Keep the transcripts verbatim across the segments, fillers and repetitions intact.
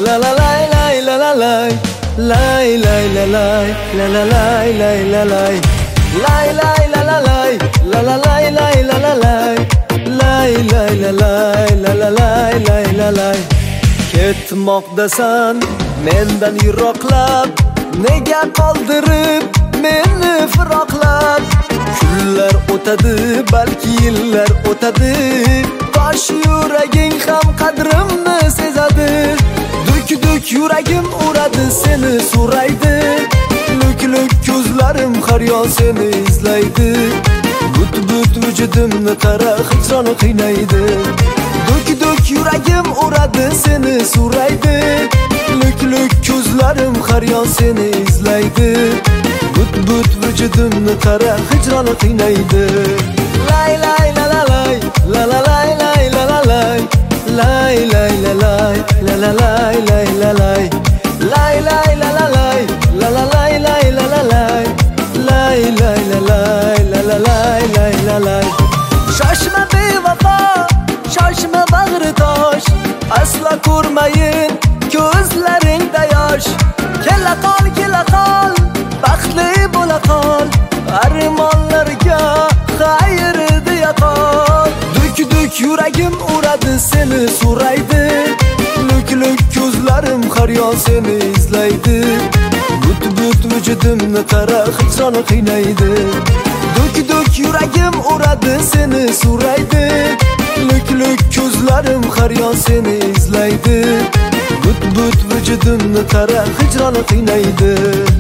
la la lay la la lay lay lay la lay la la lay lay la lay lay lay la la lay la la lay lay la la lay lay lay la lay la la lay lay la lay ketmoqdasan mendan yiroqlab nega qoldirib meni firoqlab kunlar o'tadi balki yillar o'tadi tosh yuraging ham qadrimni sezadi duk duk yuragim uradi seni so'raydi luk luk ko'zlarim har yon seni izlaydi but but vujudimni qara hijron qiynaydi duk duk yuragim uradi seni so'raydi luk luk ko'zlarim har yon seni izlaydi but but vujudimni qara hijron qiynaydi lay lay la la lay la la lay lay la la lay lay lay la lay la la lay lay la lay lay lay la la lay la la lay lay la la lay lay lay la lay la la lay lay la lay shoshma bevafo shoshma bag'ri tosh asla ko'rmayin ko'zlaringda yosh kela qol kela qol baxtli bo'la qol armonlarga xayr deya qol duk duk yuragim uradi seni so'raydi luk luk ko'zlarim har yon seni izlaydi but but vujudimni qara hijron qiynaydi duk duk yuragim uradi seni so'raydi luk luk ko'zlarim har yon seni izlaydi but but vujudimni qara hijron qiynaydi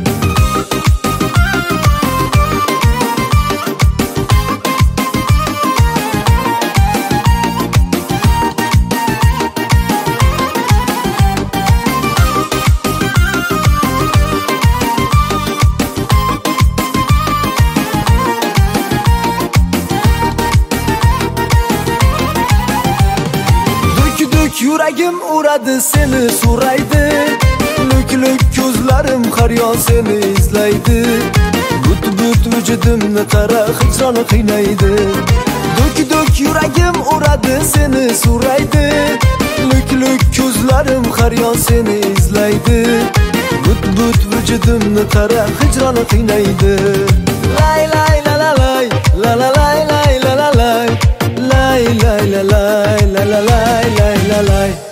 yuragim uradi seni so'raydi luk luk ko'zlarim har yon seni izlaydi but but vujudimni qara hijron qiynaydi duk duk yuragim uradi seni so'raydi luk luk ko'zlarim har yon seni izlaydi but but vujudimni qara hijron qiynaydi lay lay la la lay la la lay lay la la lay lay lay la lay la la lay lay la lay